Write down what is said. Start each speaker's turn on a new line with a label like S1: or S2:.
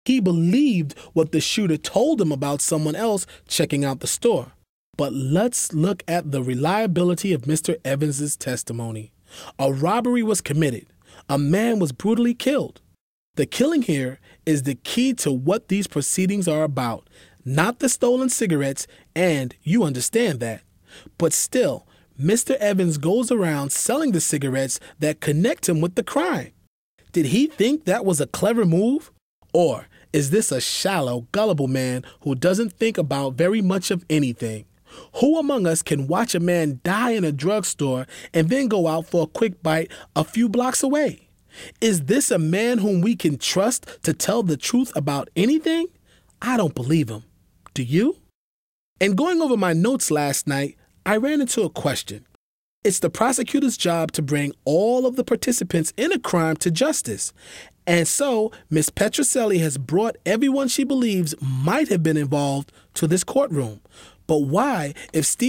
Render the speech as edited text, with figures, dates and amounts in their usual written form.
S1: He believed what the shooter told him about someone else checking out the store. But let's look at the reliability of Mr. Evans' testimony. A robbery was committed. A man was brutally killed. The killing here is the key to what these proceedings are about, not the stolen cigarettes, and you understand that. But still, Mr. Evans goes around selling the cigarettes that connect him with the crime. Did he think that was a clever move? Or is this a shallow, gullible man who doesn't think about very much of anything? Who among us can watch a man die in a drugstore and then go out for a quick bite a few blocks away? Is this a man whom we can trust to tell the truth about anything? I don't believe him. Do you? And going over my notes last night, I ran into a question. It's the prosecutor's job to bring all of the participants in a crime to justice. And so, Ms. Petrocelli has brought everyone she believes might have been involved to this courtroom. But why, if Steve